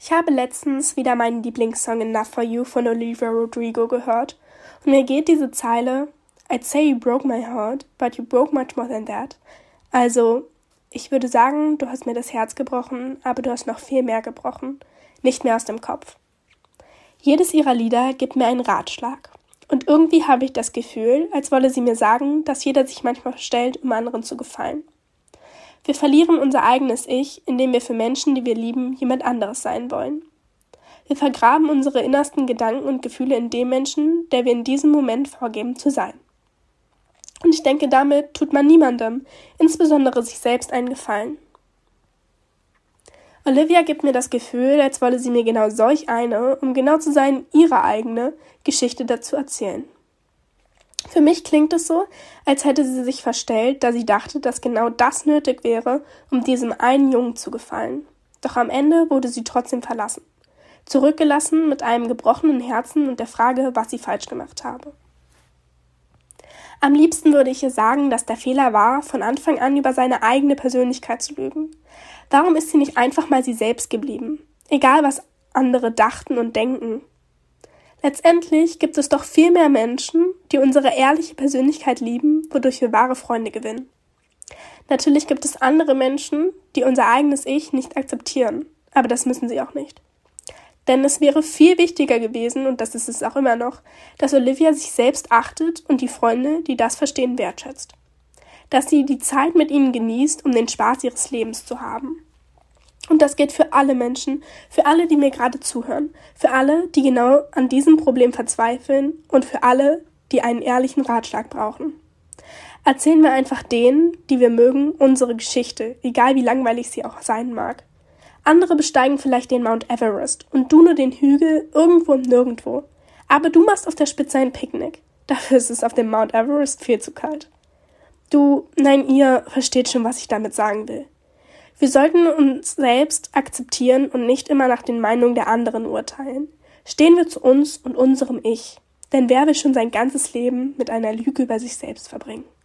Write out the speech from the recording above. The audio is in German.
Ich habe letztens wieder meinen Lieblingssong Enough for You von Olivia Rodrigo gehört und mir geht diese Zeile I'd say you broke my heart, but you broke much more than that. Also, ich würde sagen, du hast mir das Herz gebrochen, aber du hast noch viel mehr gebrochen, nicht mehr aus dem Kopf. Jedes ihrer Lieder gibt mir einen Ratschlag und irgendwie habe ich das Gefühl, als wolle sie mir sagen, dass jeder sich manchmal verstellt, um anderen zu gefallen. Wir verlieren unser eigenes Ich, indem wir für Menschen, die wir lieben, jemand anderes sein wollen. Wir vergraben unsere innersten Gedanken und Gefühle in dem Menschen, der wir in diesem Moment vorgeben zu sein. Und ich denke, damit tut man niemandem, insbesondere sich selbst, einen Gefallen. Olivia gibt mir das Gefühl, als wolle sie mir genau solch eine, um genau zu sein, ihre eigene Geschichte dazu erzählen. Für mich klingt es so, als hätte sie sich verstellt, da sie dachte, dass genau das nötig wäre, um diesem einen Jungen zu gefallen. Doch am Ende wurde sie trotzdem verlassen. Zurückgelassen mit einem gebrochenen Herzen und der Frage, was sie falsch gemacht habe. Am liebsten würde ich ihr sagen, dass der Fehler war, von Anfang an über seine eigene Persönlichkeit zu lügen. Warum ist sie nicht einfach mal sie selbst geblieben? Egal, was andere dachten und denken. Letztendlich gibt es doch viel mehr Menschen, die unsere ehrliche Persönlichkeit lieben, wodurch wir wahre Freunde gewinnen. Natürlich gibt es andere Menschen, die unser eigenes Ich nicht akzeptieren, aber das müssen sie auch nicht. Denn es wäre viel wichtiger gewesen, und das ist es auch immer noch, dass Olivia sich selbst achtet und die Freunde, die das verstehen, wertschätzt. Dass sie die Zeit mit ihnen genießt, um den Spaß ihres Lebens zu haben. Und das gilt für alle Menschen, für alle, die mir gerade zuhören, für alle, die genau an diesem Problem verzweifeln und für alle, die einen ehrlichen Ratschlag brauchen. Erzählen wir einfach denen, die wir mögen, unsere Geschichte, egal wie langweilig sie auch sein mag. Andere besteigen vielleicht den Mount Everest und du nur den Hügel irgendwo im Nirgendwo. Aber du machst auf der Spitze ein Picknick. Dafür ist es auf dem Mount Everest viel zu kalt. Ihr versteht schon, was ich damit sagen will. Wir sollten uns selbst akzeptieren und nicht immer nach den Meinungen der anderen urteilen. Stehen wir zu uns und unserem Ich. Denn wer will schon sein ganzes Leben mit einer Lüge über sich selbst verbringen?